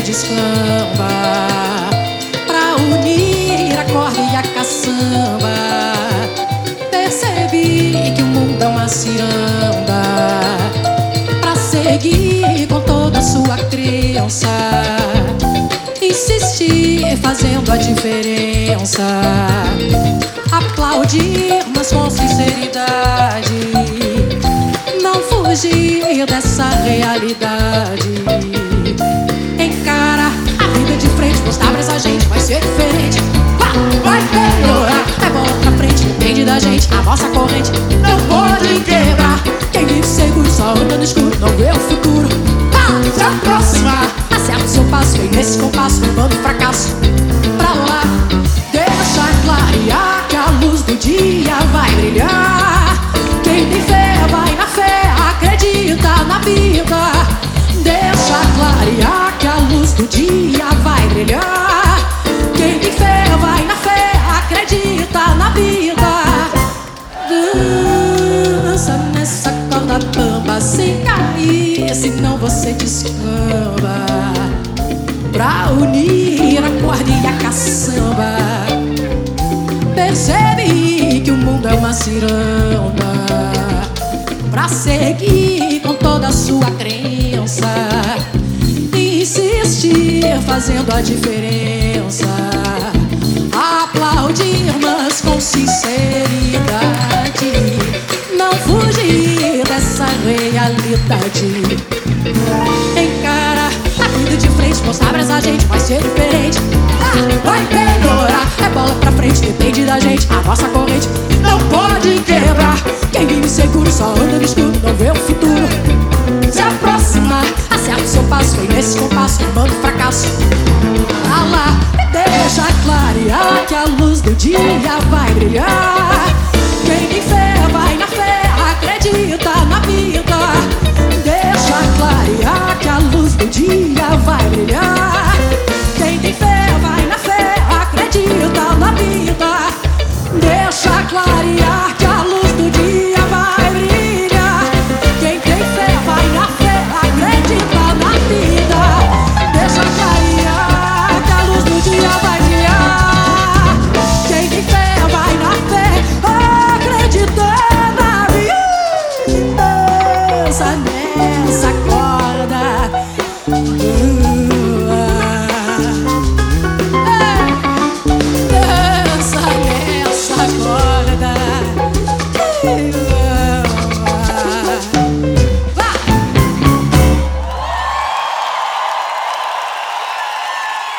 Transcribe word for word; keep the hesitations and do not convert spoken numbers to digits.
descamba pra unir a corda e a caçamba. Percebi que o mundo é uma ciranda pra seguir com toda a sua crença. Insistir fazendo a diferença, aplaudir, mas com sinceridade, não fugir dessa realidade. Encara a vida de frente, mostrar pra essa gente vai ser diferente. Vai melhorar, é bola pra frente, depende da gente. A nossa corrente não pode quebrar. Quem vive seguro só anda no escuro, não vê o futuro. Se aproximar, acerta o seu passo, vem nesse compasso, levando o fracasso pra lá. Deixa clarear que a luz do dia vai brilhar. Quem tem fé vai na fé, acredita na vida. Deixa clarear que a luz do dia vai brilhar. Quem tem fé vai na fé, acredita na vida. Dança nessa corda bamba sem cair, senão você descamba pra unir a corda e a caçamba. Percebe que o mundo é uma ciranda pra seguir com toda a sua crença. Insistir fazendo a diferença, aplaudir, mas com sinceridade, não fugir dessa realidade. Encara a vida de frente, mostrar pra essa gente vai ser diferente. Ah, vai melhorar, é bola pra frente, depende da gente. A nossa corrente não pode quebrar. Quem vive seguro só anda no escuro, não vê o futuro. Se aproximar, acerta o seu passo, vem nesse compasso, levando o fracasso pra lá. Deixa clarear que a luz do dia vai brilhar. Quem tem fé vai na fé, acredita na vida. Deixa clarear que a luz do dia vai brilhar. Quem tem fé vai na fé, acredita na vida. Deixa clarear que a luz do dia vai brilhar. Quem tem fé vai na fé, acredita na vida. Deixa clarear que a luz do dia vai brilhar. Quem tem fé vai na fé, acredita na vida. Dança nessa